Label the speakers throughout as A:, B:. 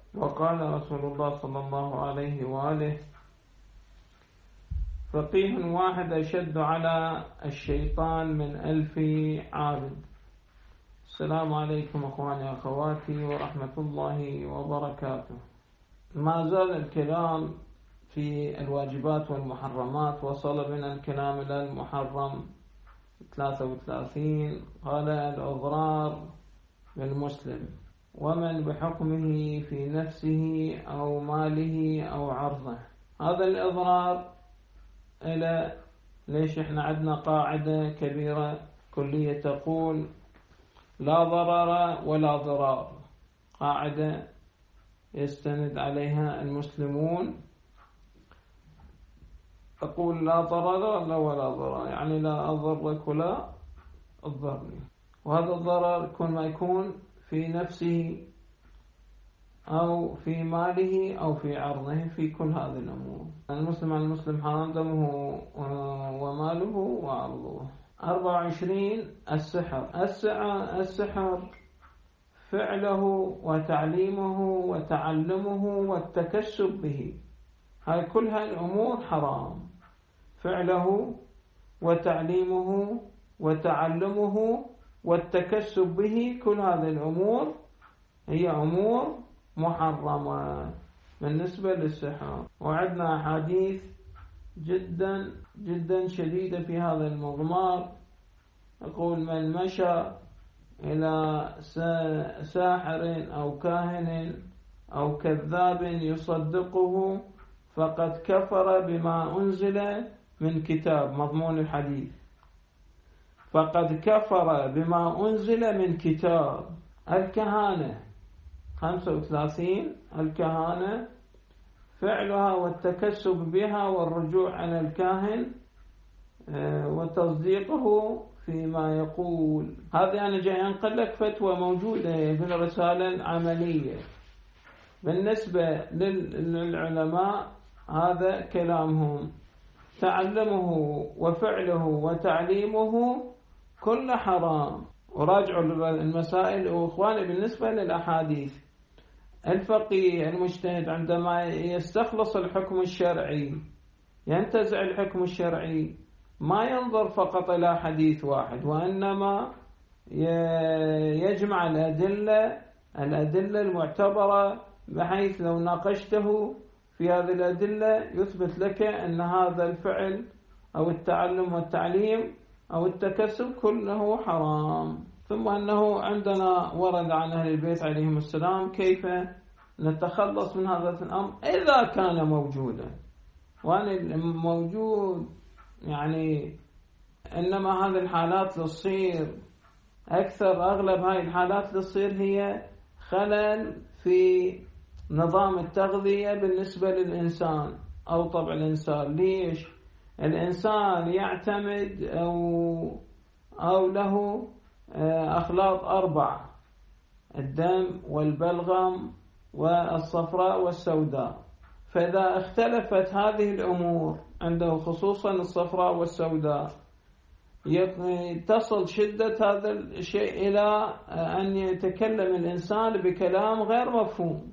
A: وقال رسول الله صلى الله عليه وآله: فقيه واحد أشد على الشيطان من 1000 عابد. السلام عليكم أخواني أخواتي ورحمة الله وبركاته. ما زال الكلام في الواجبات والمحرمات. وصل بنا الكلام إلى المحرم 33. قال: الأضرار بالمسلم ومن بحكمه في نفسه أو ماله أو عرضه. هذا الإضرار ليش احنا عندنا قاعدة كبيرة كلية تقول: لا ضرر ولا ضرار. قاعدة يستند عليها المسلمون. أقول لا ضرر ولا ضرر، يعني لا أضرك ولا أضرني. وهذا الضرر يكون ما يكون في نفسه أو في ماله أو في عرضه، في كل هذه الأمور. المسلم على المسلم حرام دمه وماله وعرضه. 24. السحر فعله وتعليمه وتعلمه والتكسب به. هاي كلها الأمور حرام. فعله وتعليمه وتعلمه والتكسب به، كل هذه الأمور هي أمور محرمة بالنسبة للسحر. وعندنا أحاديث جدا جدا شديدة في هذا المضمار. يقول: من مشى إلى ساحر أو كاهن أو كذاب يصدقه فقد كفر بما أنزل من كتاب. مضمون الحديث: فقد كفر بما أنزل من كتاب. الكهانة 35. الكهانة فعلها والتكسب بها والرجوع على الكاهن وتصديقه فيما يقول. هذه أنا جاي أنقل لك فتوى موجودة في الرسالة العملية. بالنسبة للعلماء هذا كلامهم. تعلمه وفعله وتعليمه كل حرام. وراجعوا المسائل. وإخواني بالنسبة للأحاديث، الفقيه المجتهد عندما يستخلص الحكم الشرعي، ينتزع الحكم الشرعي، ما ينظر فقط إلى حديث واحد، وإنما يجمع الأدلة المعتبرة، بحيث لو ناقشته في هذه الأدلة يثبت لك أن هذا الفعل أو التعلم والتعليم أو التكسب كله حرام. ثم أنه عندنا ورد عن أهل البيت عليهم السلام كيف نتخلص من هذا الأمر إذا كان موجودا. وأن موجود يعني إنما هذه الحالات تصير أغلب هاي الحالات تصير هي خلل في نظام التغذية بالنسبة للإنسان أو طبع الإنسان. ليش؟ الإنسان يعتمد أو له أخلاط 4: الدم والبلغم والصفراء والسوداء. فإذا اختلفت هذه الأمور عنده، خصوصا الصفراء والسوداء، تصل شدة هذا الشيء إلى أن يتكلم الإنسان بكلام غير مفهوم.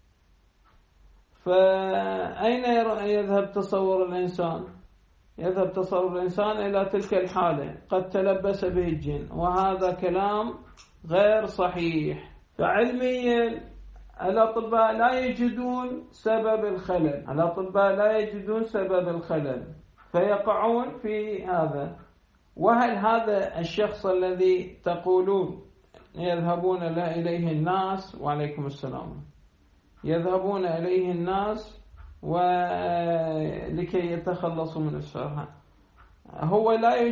A: فأين يذهب تصور الإنسان؟ يذهب تصور الإنسان إلى تلك الحالة: قد تلبس به الجن. وهذا كلام غير صحيح. فعلميا الأطباء لا يجدون سبب الخلل، فيقعون في هذا. وهل هذا الشخص الذي تقولون يذهبون إليه الناس، وعليكم السلام، يذهبون إليه الناس ولكي يتخلصوا من السحر، هو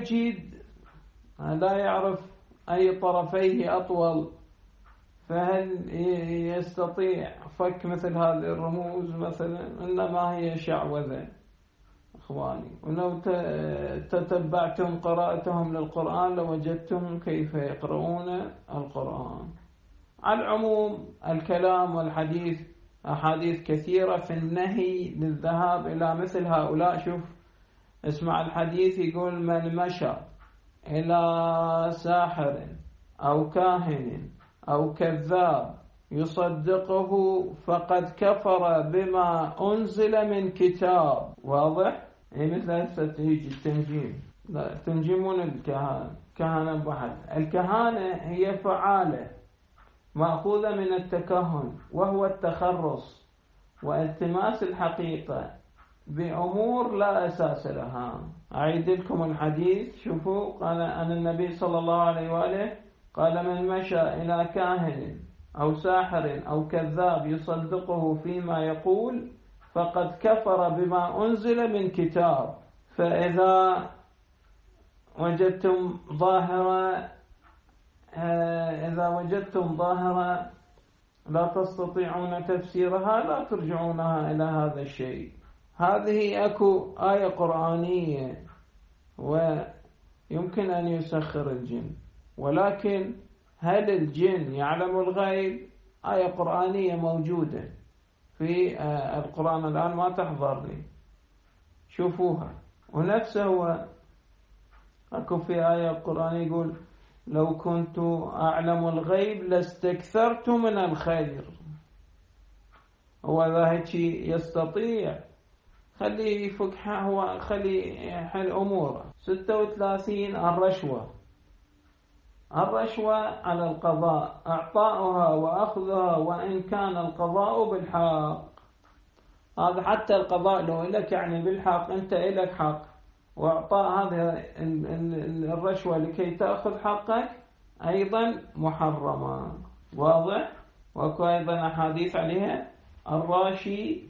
A: لا يعرف أي طرفيه أطول، فهل يستطيع فك مثل هذه الرموز مثلا؟ إنما هي شعوذة إخواني. ولو تتبعتم قراءتهم للقرآن لوجدتم كيف يقرؤون القرآن. على العموم الكلام والحديث أحاديث كثيرة في النهي للذهاب إلى مثل هؤلاء. شوف، اسمع الحديث يقول: من مشى إلى ساحر أو كاهن أو كذاب يصدقه فقد كفر بما أنزل من كتاب. واضح؟ يعني مثل تيجي التنجيم، لا تنجيمون الكهانة، كهانة بحث. الكهانة هي فعالة مأخوذة من التكهن، وهو التخرص والتماس الحقيقة بأمور لا أساس لها. أعيد لكم الحديث. شوفوا، قال أن النبي صلى الله عليه وآله قال: من مشى إلى كاهن أو ساحر أو كذاب يصدقه فيما يقول فقد كفر بما أنزل من كتاب. فإذا وجدتم ظاهرة لا تستطيعون تفسيرها، لا ترجعونها إلى هذا الشيء. هذه أكو آية قرآنية ويمكن أن يسخر الجن، ولكن هل الجن يعلم الغيب؟ آية قرآنية موجودة في القرآن الآن ما تحضر لي، شوفوها. ونفسه هو أكو في آية قرآنية يقول: لو كنت أعلم الغيب لاستكثرت من الخير. هو ذا يستطيع، خليه يفك، هو خليه يحل أموره. 36 الرشوة على القضاء، أعطاؤها وأخذها وإن كان القضاء بالحق. هذا حتى القضاء لو لك يعني بالحق، أنت إلك حق، وإعطاء هذه الرشوة لكي تأخذ حقك أيضا محرمة. واضح؟ وأكو أيضا أحاديث عليها: الراشي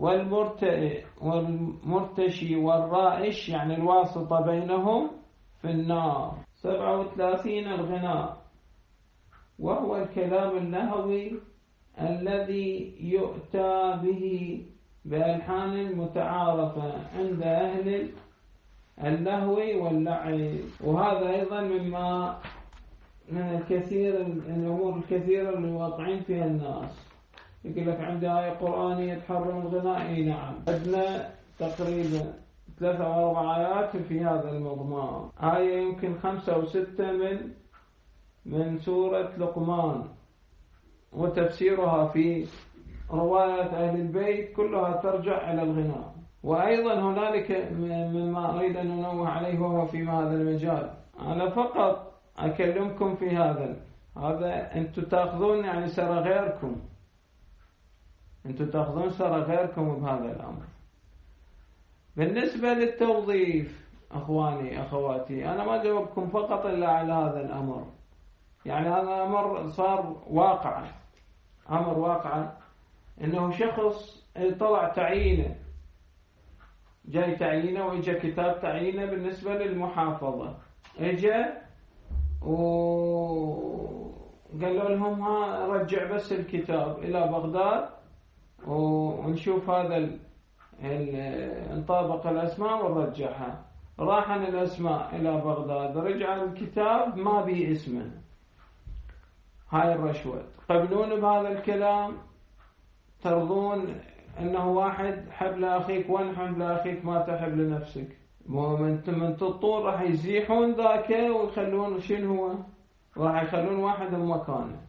A: والمرتشي والرائش، يعني الواسطة بينهم، في النار. 37 الغناء، وهو الكلام اللهوي الذي يؤتى به بألحان متعارفة عند أهل اللهو واللعب. وهذا أيضا من الكثير الأمور الكثيرة اللي واقعين فيها الناس. يقول لك عندي آية قرآنية تحرم الغناء. نعم، عندنا تقريبا 3 أو 4 آيات في هذا المضمار. آية يمكن 5 أو 6 من سورة لقمان، وتفسيرها في رواية أهل البيت كلها ترجع إلى الغناء. وأيضا هنالك مما أريد أن ننوه عليه وهو في هذا المجال. أنا فقط أكلمكم في هذا أنتم تأخذون يعني سر غيركم، أنتم تأخذون سر غيركم بهذا الأمر. بالنسبة للتوظيف أخواني أخواتي، أنا ما جاوبكم فقط إلا على هذا الأمر. يعني هذا أمر صار أمر واقع، إنه شخص طلع تعيينه، جاي تعيينه وإجا كتاب تعيينه بالنسبة للمحافظة، إجا وقالوا لهم: ها رجع بس الكتاب إلى بغداد ونشوف هذا نطابق الأسماء ونرجعها. راح الأسماء إلى بغداد، رجع الكتاب ما به اسمه. هاي الرشوة. تقبلون بهذا الكلام؟ ترضون أنه واحد حب لأخيك وانحب لأخيك ما تحب لنفسك؟ من تطول راح يزيحون ذاك ويخلون شنو هو؟ راح يخلون واحد بمكانه.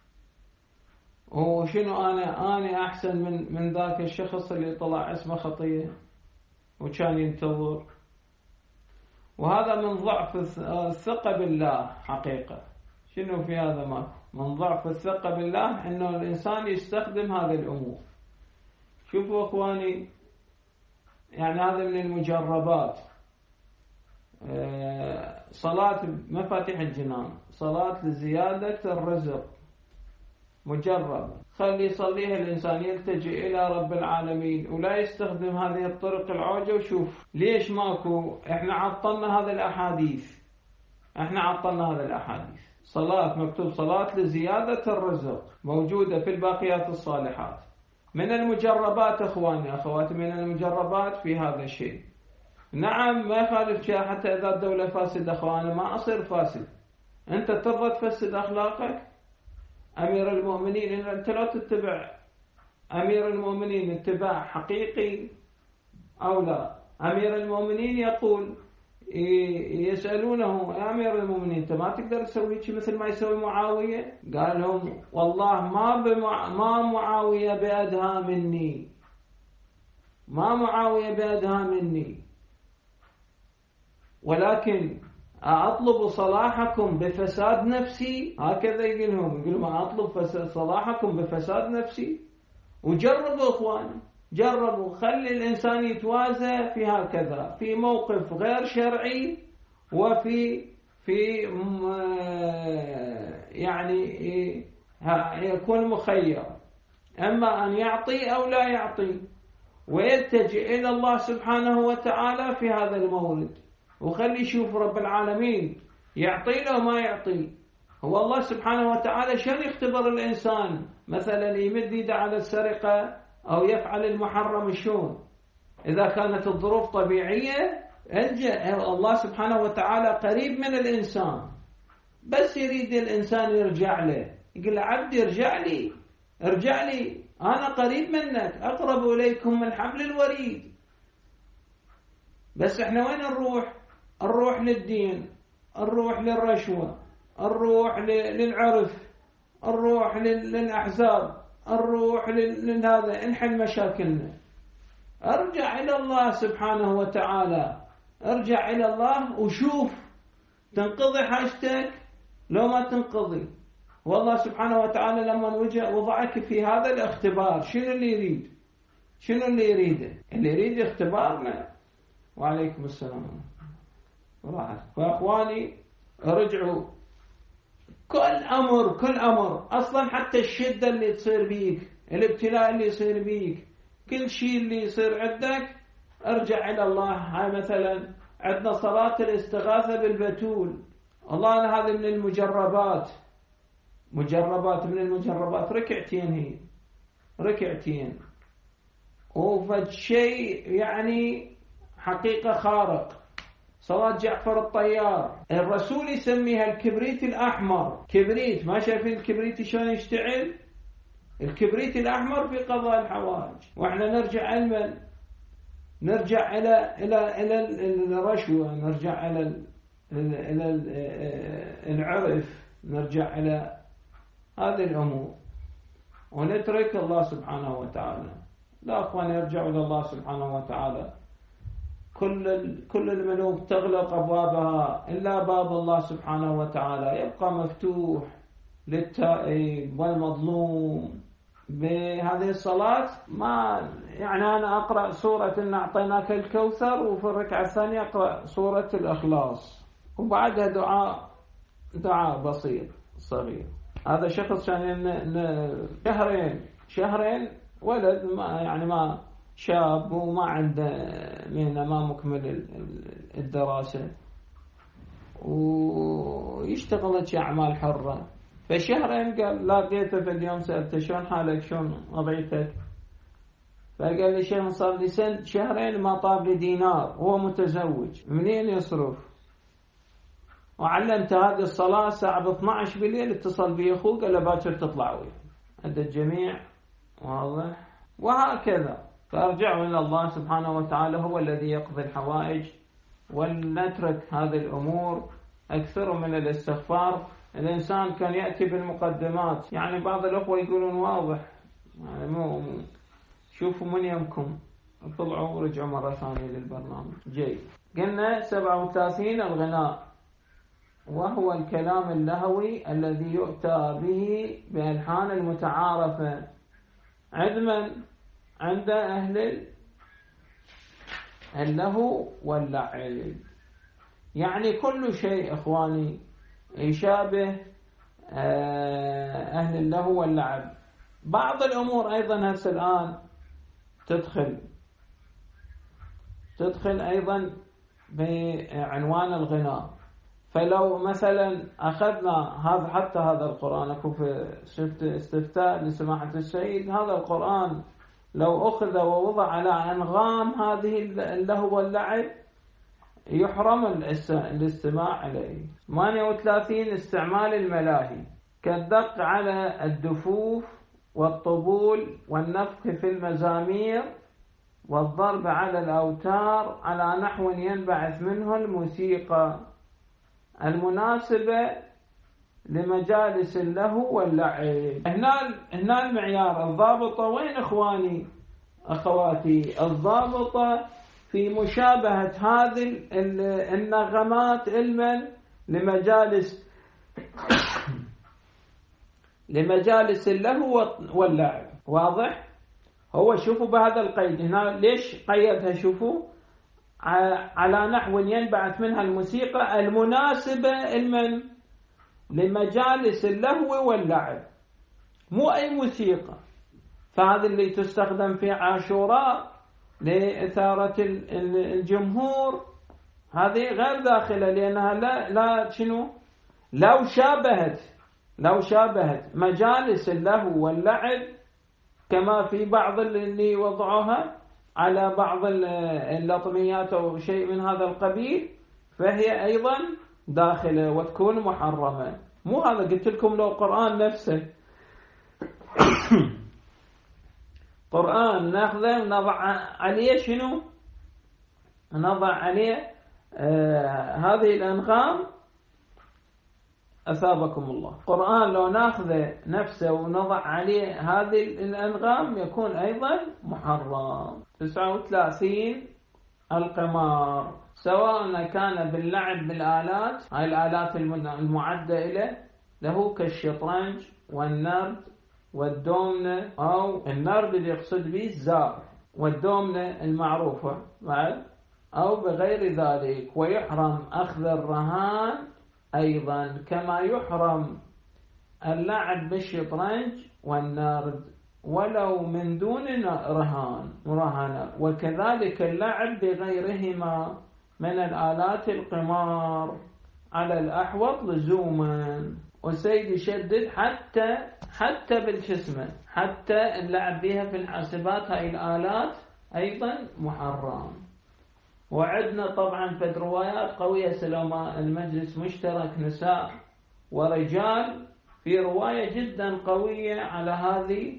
A: وشنو أنا أحسن من ذاك الشخص اللي طلع اسمه خطية وكان ينتظر. وهذا من ضعف الثقة بالله حقيقة. شنو في هذا؟ ما من ضعف الثقة بالله إنه الإنسان يستخدم هذه الأمور. شوفوا أخواني، يعني هذا من المجربات. صلاة مفاتيح الجنان، صلاة لزيادة الرزق، مجرب. خلي يصليها الإنسان يلتجئ إلى رب العالمين ولا يستخدم هذه الطرق العوجة. وشوف ليش ماكو. احنا عطلنا هذه الأحاديث. صلاة مكتوب صلاة لزيادة الرزق موجودة في الباقيات الصالحات. من المجربات أخواني أخواتي، من المجربات في هذا الشيء. نعم ما يخالف شيء، حتى إذا الدولة فاسدة أخواني ما أصير فاسد. أنت ترضى تفسد أخلاقك؟ أمير المؤمنين، أنت لا تتبع أمير المؤمنين اتباع حقيقي أو لا؟ أمير المؤمنين يقول: يسألونه يا أمير المؤمنين أنت ما تقدر تسوي شيء مثل ما يسوي معاوية؟ قال لهم والله ما معاوية بأدهى مني، ما معاوية بأدهى مني، ولكن أطلب صلاحكم بفساد نفسي. هكذا يقول ما أطلب صلاحكم بفساد نفسي. وجربوا إخواني، جربوا، خلي الإنسان يتوازى في هكذا في موقف غير شرعي، وفي يعني يكون مخير، أما أن يعطي أو لا يعطي، ويلتجئ إلى الله سبحانه وتعالى في هذا المورد، وخلي يشوف رب العالمين يعطي له ما يعطي. هو الله سبحانه وتعالى شن يختبر الإنسان؟ مثلا يمد يده على السرقة أو يفعل المحرم شلون؟ إذا كانت الظروف طبيعية الله سبحانه وتعالى قريب من الإنسان، بس يريد الإنسان يرجع له، يقول عبدي ارجع لي أنا قريب منك، أقرب إليكم من حبل الوريد. بس إحنا وين نروح للدين، نروح للرشوة، نروح للعرف، نروح للأحزاب، نروح لهذا، نحل مشاكلنا. ارجع إلى الله سبحانه وتعالى، ارجع إلى الله وشوف تنقضي حاجتك لو ما تنقضي. والله سبحانه وتعالى لما وضعك في هذا الاختبار، شنو اللي يريده؟ اللي يريد اختبارنا. وعليكم السلام. فأخواني ارجعوا، كل أمر أصلا، حتى الشدة اللي تصير بيك، الابتلاء اللي يصير بيك، كل شيء اللي يصير عندك ارجع إلى الله. هاي مثلا عندنا صلاة الاستغاثة بالبتول، الله هذا من المجربات، من المجربات، ركعتين وفد شيء يعني حقيقة خارق. صلاة جعفر الطيار الرسول يسميها الكبريت الأحمر، كبريت، ما شايفين الكبريت شلون يشتعل؟ الكبريت الأحمر في قضاء الحوائج. وإحنا نرجع إلى الرشوة، نرجع إلى العرف، نرجع إلى هذه الأمور، ونترك الله سبحانه وتعالى. لا أخوان، يرجعوا إلى الله سبحانه وتعالى. كل الملوك تغلق أبوابها إلا باب الله سبحانه وتعالى يبقى مفتوح للتائب والمظلوم. بهذه الصلاة ما يعني أنا أقرأ سورة إن أعطيناك الكوثر، وفي الركعة الثانية أقرأ سورة الإخلاص، وبعدها دعاء بسيط صغير. هذا شخص كان شهرين ولد، ما شاب وما عنده مهنة، ما مكمل الدراسة، ويشتغل أعمال حرة. فشهرين قال لاقيته في اليوم، سألته شلون حالك، شلون وضعيتك؟ فقال لي شيخ صار لي شهرين ما طاب لي دينار، هو متزوج، منين يصرف؟ وعلمت هذه الصلاة الساعة 12 بالليل، اتصل بي أخوه قال له باكر تطلع وياه عند الجميع، واضح. وهكذا فارجعوا إلى الله سبحانه وتعالى، هو الذي يقضي الحوائج، ولنترك هذه الأمور. أكثر من الاستغفار. الإنسان كان يأتي بالمقدمات، يعني بعض الأخوة يقولون واضح، يعني شوفوا من يمكم، طلعوا ورجعوا مرة ثانية للبرنامج. جيد. قلنا 37 الغناء، وهو الكلام اللهوي الذي يؤتى به بألحان المتعارفة عند أهل اللهو واللعب. يعني كل شيء إخواني يشابه أهل اللهو واللعب. بعض الأمور أيضا هسه الآن تدخل أيضا بعنوان الغناء. فلو مثلا أخذنا حتى هذا القرآن، أكو في استفتاء لسماحة السيد، هذا القرآن لو أخذ ووضع على أنغام هذه اللهو واللعب يحرم الاستماع عليه. 38 استعمال الملاهي كالدق على الدفوف والطبول والنفخ في المزامير والضرب على الأوتار على نحو ينبعث منه الموسيقى المناسبة لمجالس اللهو واللعب. هنا المعيار الضابطة وين إخواني أخواتي؟ الضابطة في مشابهة هذه النغمات علما لمجالس اللهو واللعب. واضح؟ هو شوفوا بهذا القيد هنا ليش قيدها؟ شوفوا على نحو ينبعث منها الموسيقى المناسبة لمجالس اللهو واللعب، مو أي موسيقى. فهذا اللي تستخدم في عاشوراء لإثارة الجمهور هذه غير داخلة، لأنها لا شنو لو شابهت مجالس اللهو واللعب كما في بعض اللي وضعوها على بعض اللطميات أو شيء من هذا القبيل، فهي أيضا داخلة وتكون محرمة. مو هذا قلت لكم لو قرآن نفسه قرآن ناخذه ونضع عليه شنو؟ نضع عليه هذه الأنغام، أثابكم الله. قرآن لو ناخذه نفسه ونضع عليه هذه الأنغام يكون أيضا محرم. 39 القمار، سواء كان باللعب بالآلات، هاي الآلات المعدة له كالشطرنج والنرد والدومنة، أو النرد اللي يقصد به الزار، والدومنة المعروفة بعد، أو بغير ذلك. ويحرم أخذ الرهان أيضا كما يحرم اللعب بالشطرنج والنرد ولو من دون مراهنة، وكذلك اللعب بغيرهما من الآلات القمار على الأحوط لزوما. وسيد يشدد حتى بالجسم، حتى اللعب بها في الحاسبات، هاي الآلات أيضا محرم. وعدنا طبعا في روايات قوية سلامة المجلس مشترك نساء ورجال، في رواية جدا قوية على هذه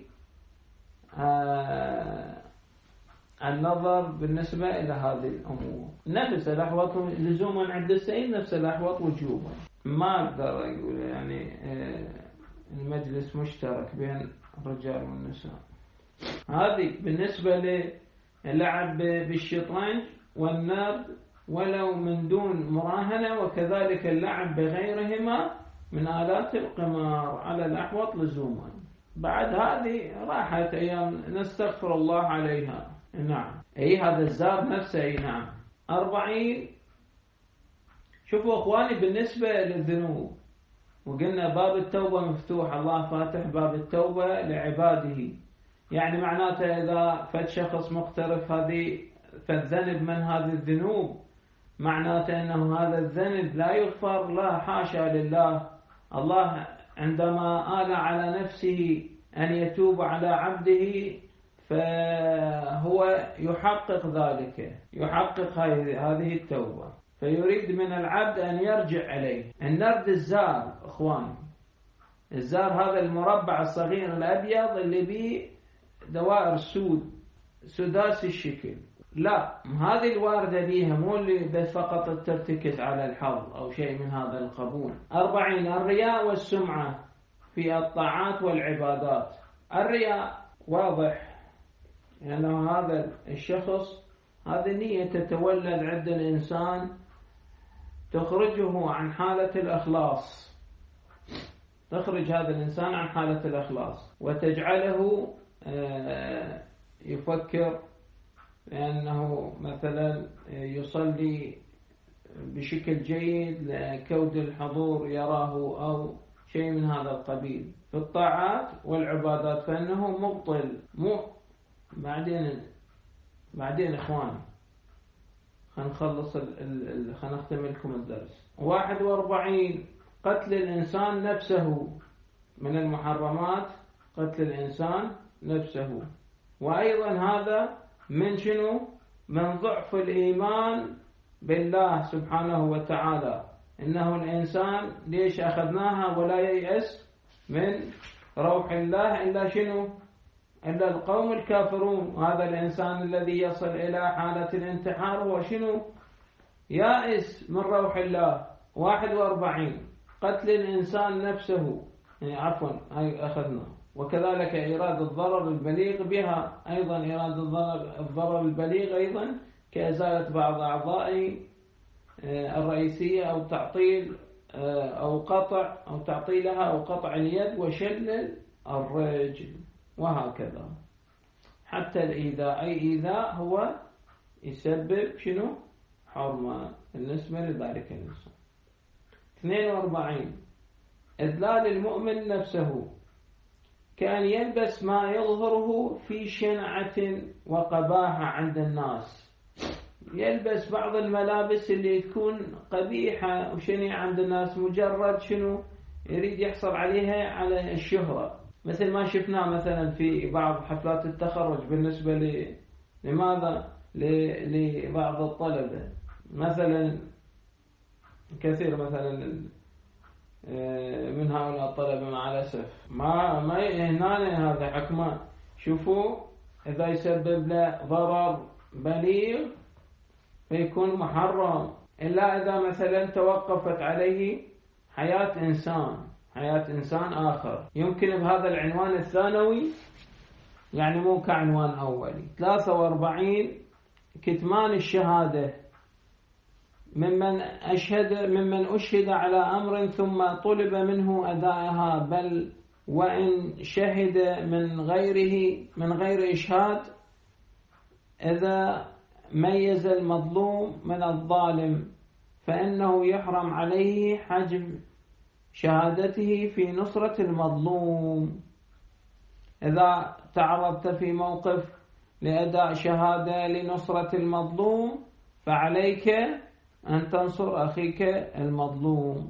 A: النظر بالنسبة إلى هذه الأمور. نفس الأحوط لزوما عند السيد، نفس الأحوط وجوبا. ما أقدر أقول يعني المجلس مشترك بين الرجال والنساء. هذه بالنسبة للعب بالشطرنج والنرد ولو من دون مراهنة، وكذلك اللعب بغيرهما من آلات القمار على الأحوط لزوما. بعد هذه راحت أيام نستغفر الله عليها. نعم، هذا الزار نفسه. نعم. 40. شوفوا أخواني بالنسبة للذنوب، وقلنا باب التوبة مفتوح، الله فاتح باب التوبة لعباده. يعني معناته إذا فد شخص مقترف فالذنب من هذه الذنوب، معناته أنه هذا الذنب لا يغفر له، حاشا لله. الله عندما آل على نفسه أن يتوب على عبده فهو يحقق ذلك، يحقق هذه التوبة، فيريد من العبد أن يرجع عليه. النرد الزار أخوان، الزار هذا المربع الصغير الأبيض اللي به دوائر سداسي الشكل، لا هذه الواردة بيها، مو اللي بس فقط ترتكز على الحظ أو شيء من هذا القبول. 40 الرياء والسمعة في الطاعات والعبادات. الرياء واضح لأنه هذا الشخص، هذه النية تتولد عند الإنسان تخرجه عن حالة الإخلاص، تخرج هذا الإنسان عن حالة الإخلاص وتجعله يفكر لأنه مثلا يصلي بشكل جيد لكود الحضور يراه أو شيء من هذا القبيل في الطاعات والعبادات، فإنه مبطل. بعدين إخواني خلينا نخلص خلينا نختم لكم الدرس. 41 قتل الإنسان نفسه، من المحرمات قتل الإنسان نفسه. وأيضا هذا من شنو؟ من ضعف الإيمان بالله سبحانه وتعالى. إنه الإنسان ليش أخذناها ولا ييأس من روح الله إلا شنو؟ إلا القوم الكافرون. هذا الإنسان الذي يصل إلى حالة الانتحار هو شنو؟ يائس من روح الله. 41 قتل الإنسان نفسه، يعني عفوا هاي أخذنا. وكذلك إيراد الضرر البليغ بها، أيضا إيراد الضرر البليغ أيضا كإزالة بعض أعضاء الرئيسية أو تعطيل أو قطع أو تعطيلها أو قطع اليد وشل الرجل، وهكذا. حتى الإيذاء، أي إيذاء هو يسبب شنو؟ حرمة بالنسبة لذلك الإنسان. 42 إذلال المؤمن نفسه، كأن يلبس ما يظهره في شنعة وقباحة عند الناس. يلبس بعض الملابس اللي تكون قبيحة وشنيعة عند الناس، مجرد شنو؟ يريد يحصل عليها على الشهرة، مثل ما شفناه مثلا في بعض حفلات التخرج بالنسبة لماذا؟ لبعض الطلبة مثلا، كثير مثلا من هؤلاء الطلبة مع الأسف ما هنا هذا حكمه. شوفوا إذا يسبب له ضرر بليغ فيكون محرم، إلا إذا مثلا توقفت عليه حياة إنسان آخر، يمكن بهذا العنوان الثانوي، يعني مو كعنوان أولي. 43 كتمان الشهادة، ممن أشهد على أمر ثم طلب منه أداءها، بل وإن شهد من غير إشهاد، إذا ميز المظلوم من الظالم فإنه يحرم عليه حجب شهادته في نصرة المظلوم. إذا تعرضت في موقف لأداء شهادة لنصرة المظلوم فعليك أن تنصر أخيك المظلوم.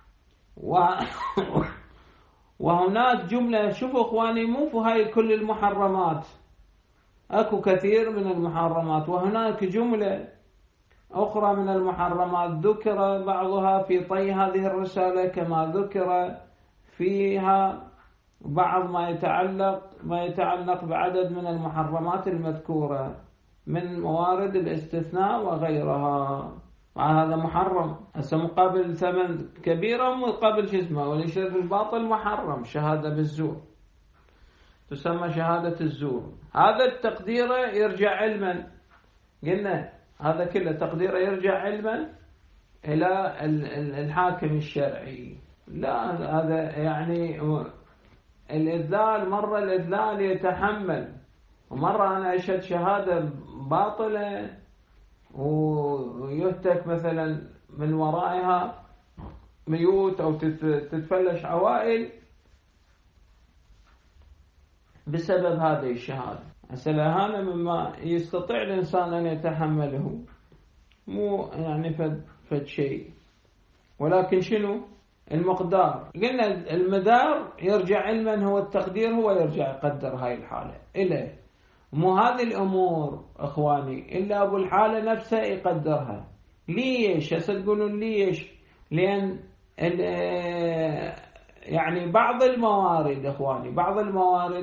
A: وهناك جملة، شوفوا إخواني، مو في هاي كل المحرمات، أكو كثير من المحرمات، وهناك جملة أخرى من المحرمات ذكر بعضها في طي هذه الرسالة، كما ذكر فيها بعض ما يتعلق بعدد من المحرمات المذكورة من موارد الاستثناء وغيرها. هذا محرم هسه مقابل ثمن كبيرة، مقابل شسمه والشرك الباطل محرم. شهادة بالزور تسمى شهادة الزور. هذا التقدير يرجع علما، قلنا هذا كله تقديره يرجع علما إلى الحاكم الشرعي. لا هذا يعني الإذلال، مرة الإذلال يتحمل، ومرة أنا أشهد شهادة باطلة ويهتك مثلا من ورائها ميوت أو تتفلش عوائل بسبب هذه الشهادة. الإهانة مما يستطيع الإنسان أن يتحمله، مو يعني فد شيء، ولكن شنو المقدار. قلنا المدار يرجع علما، هو التقدير، هو يرجع يقدر هاي الحالة إليه، مو هذه الأمور إخواني إلا أبو الحالة نفسه يقدرها. ليش؟ تقولون ليش؟ لأن يعني بعض الموارد إخواني، بعض الموارد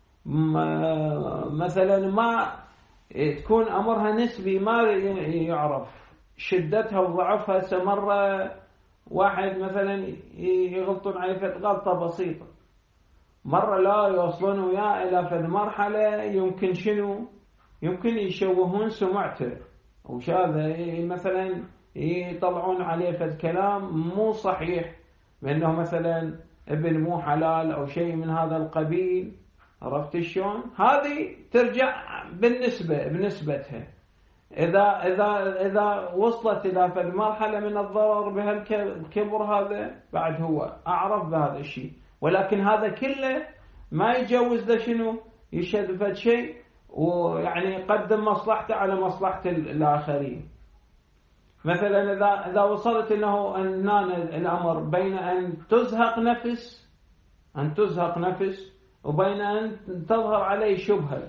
A: مثلا ما تكون أمرها نسبي، ما يعرف شدتها وضعفها. سمرة واحد مثلا يغلطون عليه غلطة بسيطة، مرة لا يوصلون وياه إلى فد مرحلة يمكن شنو، يمكن يشوهون سمعته وشاذة، مثلا يطلعون عليه فد كلام مو صحيح بأنه مثلا ابن مو حلال أو شيء من هذا القبيل. عرفت شلون؟ هذه ترجع بنسبتها. إذا وصلت إلى فد مرحلة من الضرر بهالكبر، هذا بعد هو أعرف بهذا الشيء، ولكن هذا كله ما يجوز له شنو يشهد فد شيء ويعني يقدم مصلحته على مصلحة الآخرين. مثلا إذا وصلت إنه الأمر بين أن تزهق نفس وبين أن تظهر عليه شبهة،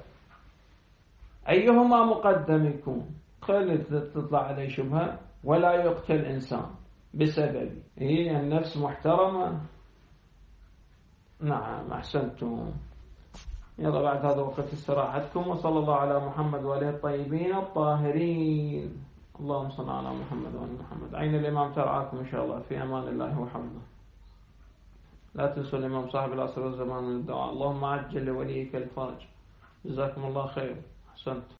A: أيهما مقدم يكون؟ خلي تطلع عليه شبهة ولا يقتل إنسان بسبب النفس محترمة. نعم أحسنتم. يلا بعد هذا وقت استراحتكم. وصلى الله على محمد وآله الطيبين الطاهرين. اللهم صل على محمد وآل محمد. عين الإمام ترعاكم إن شاء الله، في أمان الله وحفظه. لا تنسوا الإمام صاحب العصر والزمان من الدعاء. اللهم عجل لوليك الفرج. جزاكم الله خير. أحسنت.